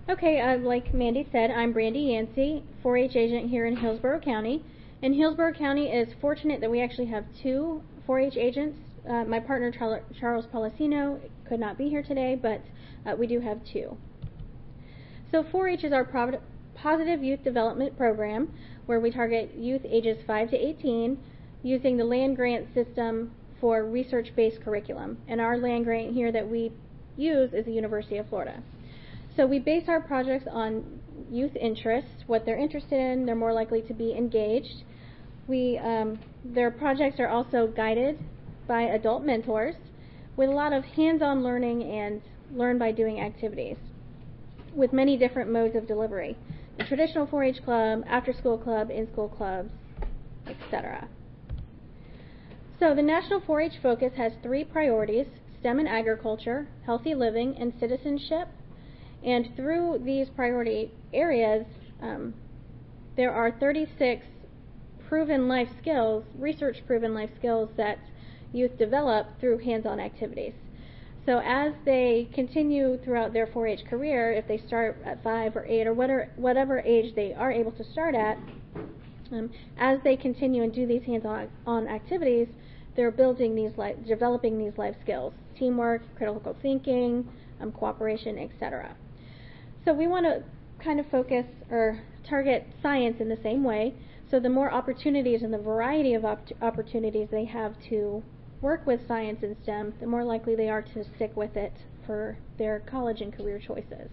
Okay, like Mandy said, I'm Brandy Yancey, 4-H agent here in Hillsborough County. And Hillsborough County is fortunate that we actually have two 4-H agents. My partner Charles Policino could not be here today, but we do have two. So 4-H is our positive youth development program where we target youth ages 5 to 18 using the land grant system for research-based curriculum. And our land grant here that we use is the University of Florida. So we base our projects on youth interests, what they're interested in. They're more likely to be engaged. Their projects are also guided by adult mentors with a lot of hands-on learning and learn by doing activities with many different modes of delivery. The traditional 4-H club, after-school club, in-school clubs, etc. So the National 4-H Focus has 3 priorities: STEM and agriculture, healthy living, and citizenship. And through these priority areas, there are 36 proven life skills, research-proven life skills that youth develop through hands-on activities. So as they continue throughout their 4-H career, if they start at 5 or 8 or whatever age they are able to start at, as they continue and do these hands-on activities, they're developing these life skills: teamwork, critical thinking, cooperation, etc. So we want to kind of focus or target science in the same way. So the more opportunities and the variety of opportunities they have to work with science and STEM, the more likely they are to stick with it for their college and career choices.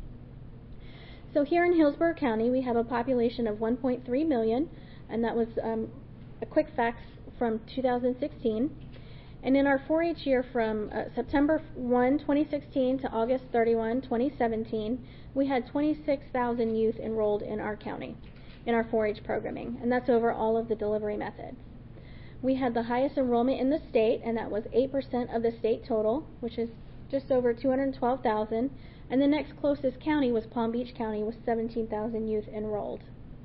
So here in Hillsborough County, we have a population of 1.3 million, and that was a quick facts from 2016. And in our 4-H year from September 1, 2016 to August 31, 2017, we had 26,000 youth enrolled in our county in our 4-H programming, and that's over all of the delivery methods. We had the highest enrollment in the state, and that was 8% of the state total, which is just over 212,000, and the next closest county was Palm Beach County with 17,000 youth enrolled.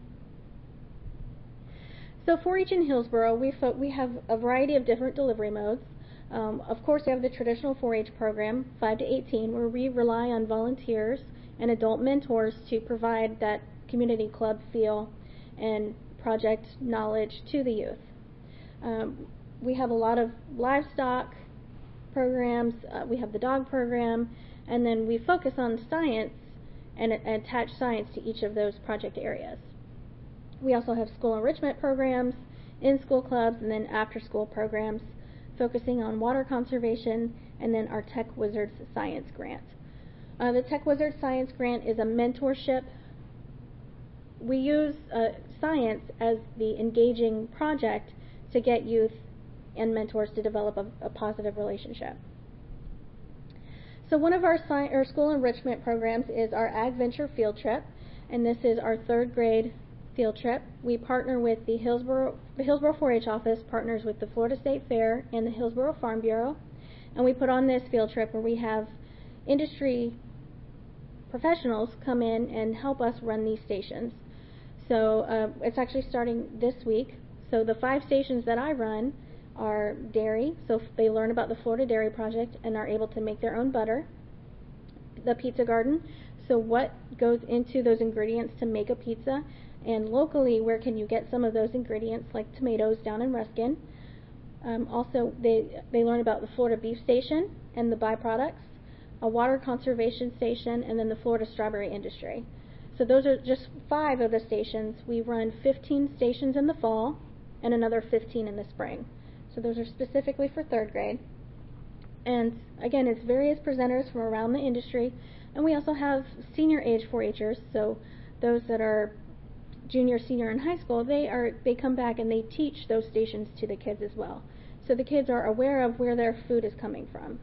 So 4-H in Hillsborough, we have a variety of different delivery modes. Of course, we have the traditional 4-H program, 5 to 18, where we rely on volunteers and adult mentors to provide that community club feel and project knowledge to the youth. We have a lot of livestock programs, we have the dog program, and then we focus on science and attach science to each of those project areas. We also have school enrichment programs, in-school clubs, and then after-school programs focusing on water conservation, and then our Tech Wizards Science Grant. The Tech Wizards Science Grant is a mentorship. We use science as the engaging project to get youth and mentors to develop a positive relationship. So one of our school enrichment programs is our Ag Venture Field Trip, and this is our 3rd grade field trip. We partner with the Hillsborough 4-H office partners with the Florida State Fair and the Hillsborough Farm Bureau, and we put on this field trip where we have industry professionals come in and help us run these stations. So it's actually starting this week. So the 5 stations that I run are dairy, so they learn about the Florida Dairy Project and are able to make their own butter. The pizza garden, so what goes into those ingredients to make a pizza, and locally where can you get some of those ingredients like tomatoes down in Ruskin. Also they learn about the Florida Beef Station and the byproducts, a water conservation station, and then the Florida Strawberry Industry. So those are just 5 of the stations. We run 15 stations in the fall and another 15 in the spring. So those are specifically for 3rd grade. And again, it's various presenters from around the industry, and we also have senior age 4-Hers, so those that are junior, senior in high school, they come back and they teach those stations to the kids as well. So the kids are aware of where their food is coming from.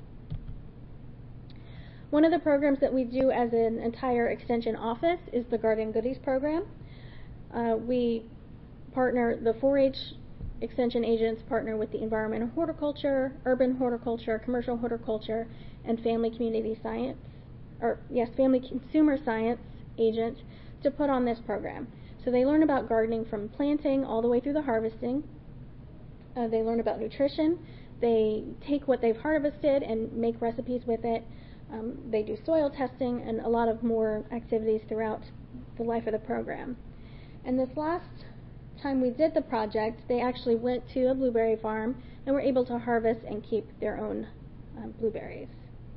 One of the programs that we do as an entire extension office is the Garden Goodies program. The 4-H extension agents partner with the environmental horticulture, urban horticulture, commercial horticulture, and family community science, family consumer science agent to put on this program. So they learn about gardening from planting all the way through the harvesting. They learn about nutrition. They take what they've harvested and make recipes with it. They do soil testing and a lot of more activities throughout the life of the program. And this last time we did the project, they actually went to a blueberry farm and were able to harvest and keep their own blueberries.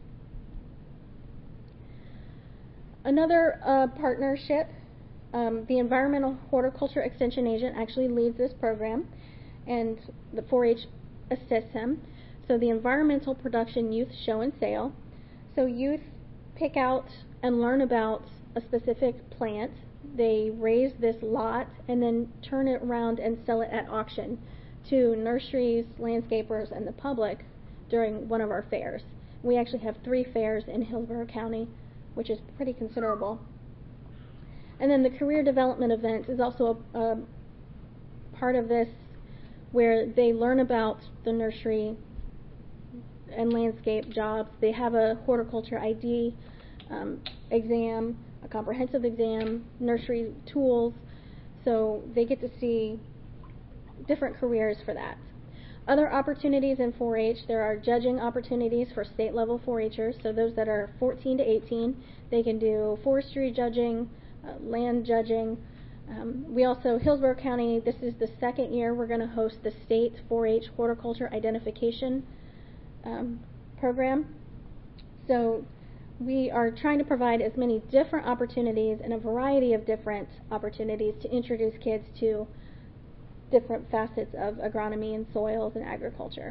Another partnership, the Environmental Horticulture Extension Agent actually leads this program, and the 4-H assists him. So the Environmental Production Youth Show and Sale. So youth pick out and learn about a specific plant. They raise this lot and then turn it around and sell it at auction to nurseries, landscapers, and the public during one of our fairs. We actually have 3 fairs in Hillsborough County, which is pretty considerable. And then the career development event is also a part of this, where they learn about the nursery and landscape jobs. They have a horticulture ID exam, a comprehensive exam, nursery tools, so they get to see different careers for that. Other opportunities in 4-H, there are judging opportunities for state level 4-Hers, so those that are 14 to 18, they can do forestry judging, land judging. We also, Hillsborough County, this is the 2nd year we're going to host the state 4-H horticulture identification program. So we are trying to provide as many different opportunities and a variety of different opportunities to introduce kids to different facets of agronomy and soils and agriculture.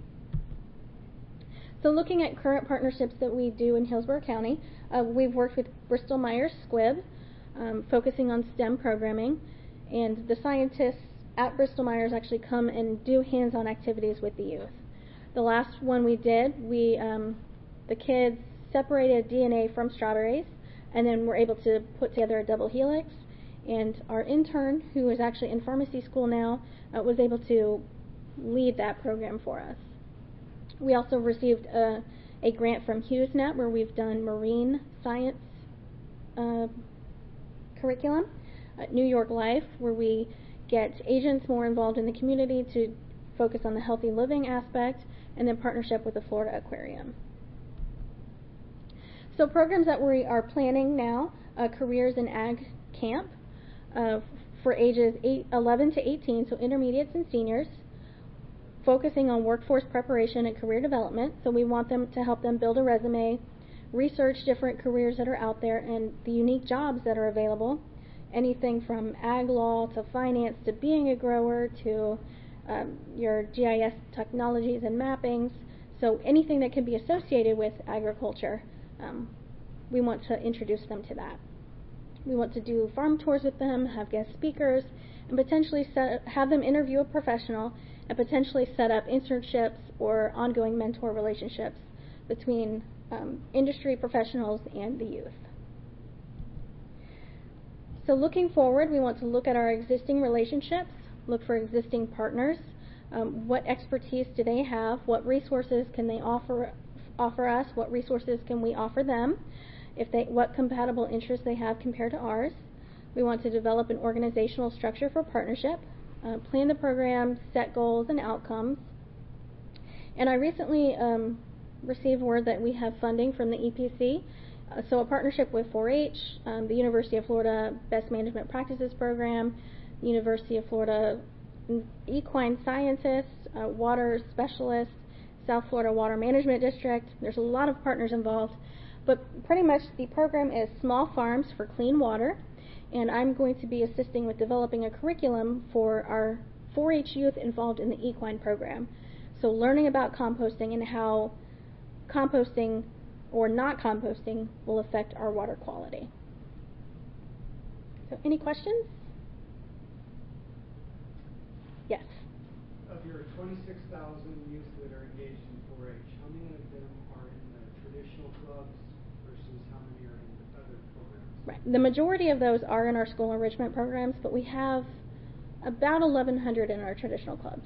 So looking at current partnerships that we do in Hillsborough County, we've worked with Bristol Myers Squibb, focusing on STEM programming, and the scientists at Bristol Myers actually come and do hands-on activities with the youth. The last one we did, the kids separated DNA from strawberries and then were able to put together a double helix, and our intern, who is actually in pharmacy school now, was able to lead that program for us. We also received a grant from HughesNet, where we've done marine science curriculum. New York Life, where we get agents more involved in the community to focus on the healthy living aspect, and then partnership with the Florida Aquarium. So programs that we are planning now, Careers in Ag Camp for ages 11 to 18, so intermediates and seniors, focusing on workforce preparation and career development. So we want them to help them build a resume, research different careers that are out there and the unique jobs that are available, anything from ag law to finance to being a grower to your GIS technologies and mappings. So anything that can be associated with agriculture, we want to introduce them to that. We want to do farm tours with them, have guest speakers, and potentially have them interview a professional and potentially set up internships or ongoing mentor relationships between industry professionals and the youth. So looking forward, we want to look at our existing relationships, look for existing partners. What expertise do they have? What resources can they offer us? What resources can we offer them? What compatible interests they have compared to ours. We want to develop an organizational structure for partnership, plan the program, set goals and outcomes. And I recently received word that we have funding from the EPC, so a partnership with 4-H, the University of Florida Best Management Practices Program, University of Florida Equine Scientists, Water Specialists, South Florida Water Management District. There's a lot of partners involved, but pretty much the program is Small Farms for Clean Water, and I'm going to be assisting with developing a curriculum for our 4-H youth involved in the equine program. So learning about composting and how composting or not composting will affect our water quality. So any questions? Yes. Of your 26,000 youth that are engaged in 4-H, how many of them are in the traditional clubs versus how many are in the other programs? Right. The majority of those are in our school enrichment programs, but we have about 1,100 in our traditional clubs.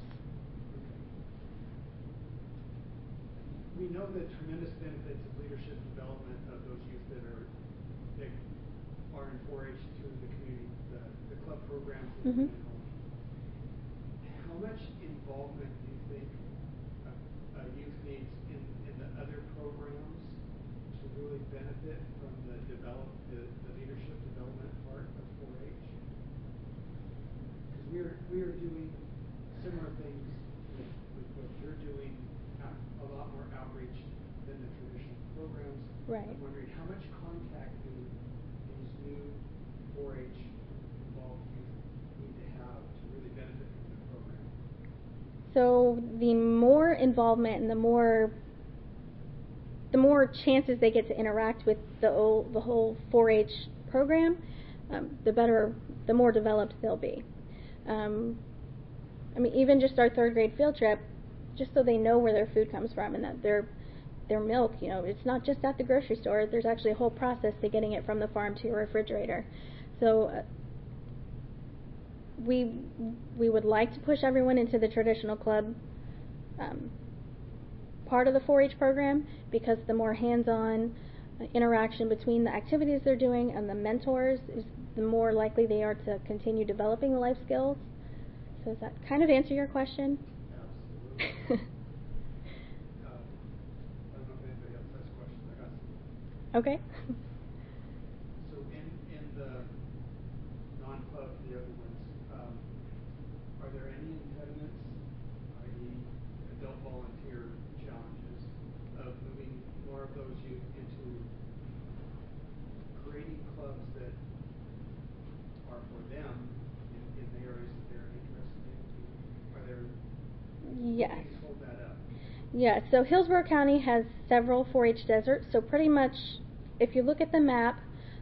We know the tremendous benefits of leadership development of those youth that are in 4-H through the community, the club programs. Mm-hmm. How much involvement do you think a youth needs in the other programs to So the more involvement and the more chances they get to interact with the whole 4-H program, the more developed they'll be. I mean, even just our 3rd grade field trip, just so they know where their food comes from and that their milk, it's not just at the grocery store. There's actually a whole process to getting it from the farm to your refrigerator. So we would like to push everyone into the traditional club part of the 4-H program, because the more hands-on interaction between the activities they're doing and the mentors, the more likely they are to continue developing the life skills. So does that kind of answer your question? Absolutely. I don't know if anybody else has questions. I got some. Okay. So in the non-club, the other ones, are there any impediments, i.e. adult volunteer challenges, of moving more of those youth into creating clubs that are for them in the areas that they're interested in? Are there Yes. things hold that up? Yeah, so Hillsborough County has several 4-H deserts, so pretty much, if you look at the map,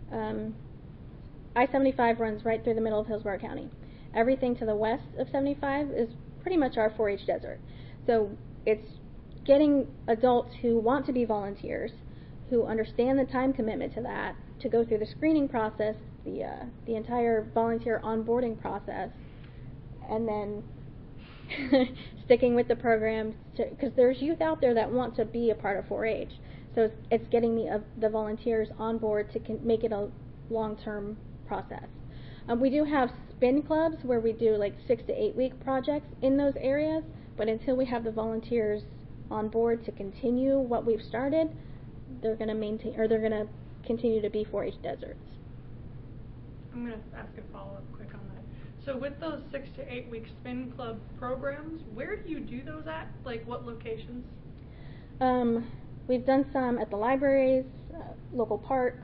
I-75 runs right through the middle of Hillsborough County. Everything to the west of 75 is pretty much our 4-H desert. So it's getting adults who want to be volunteers, who understand the time commitment to that, to go through the screening process, the entire volunteer onboarding process, and then sticking with the program, because there's youth out there that want to be a part of 4-H. So it's getting the volunteers on board to make it a long-term process. We do have spin clubs where we do like 6 to 8 week projects in those areas, but until we have the volunteers on board to continue what we've started, they're going to continue to be 4-H deserts. I'm going to ask a follow-up quick on that. So with those 6 to 8 week spin club programs, where do you do those at? Like what locations? We've done some at the libraries, local parks.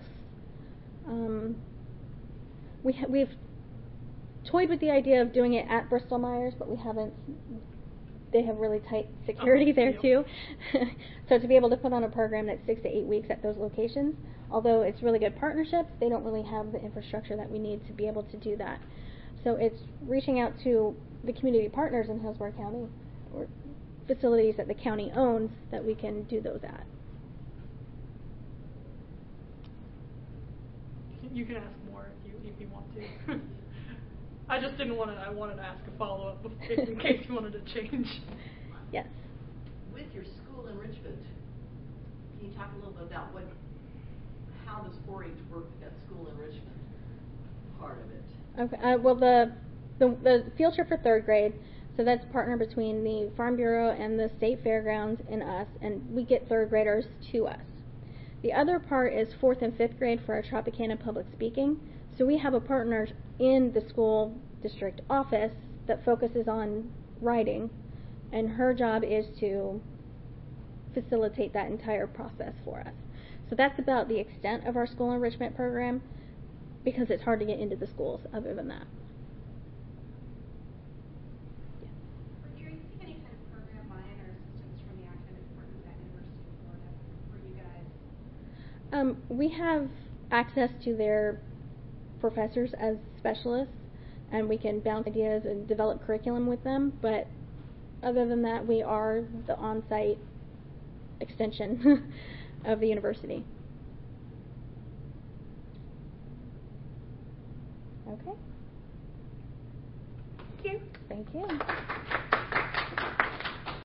We've toyed with the idea of doing it at Bristol Myers, but we haven't. They have really tight security there too. So to be able to put on a program that's 6 to 8 weeks at those locations, although it's really good partnerships, they don't really have the infrastructure that we need to be able to do that. So it's reaching out to the community partners in Hillsborough County, or facilities that the county owns, that we can do those at. You can ask more if you want to. I just didn't want to. I wanted to ask a follow-up in case you wanted to change. Yes. With your school enrichment, can you talk a little bit about how does 4-H work with that school enrichment part of it? Okay. Well, the field trip for 3rd grade. So that's a partner between the Farm Bureau and the State Fairgrounds and us, and we get 3rd graders to us. The other part is 4th and 5th grade for our Tropicana Public Speaking. So we have a partner in the school district office that focuses on writing, and her job is to facilitate that entire process for us. So that's about the extent of our school enrichment program, because it's hard to get into the schools other than that. Are you receiving any kind of program buy-in or assistance from the academic department at University of Florida for you guys? We have access to their professors as specialists, and we can bounce ideas and develop curriculum with them, but other than that, we are the on-site extension of the university. Okay. Thank you. Thank you.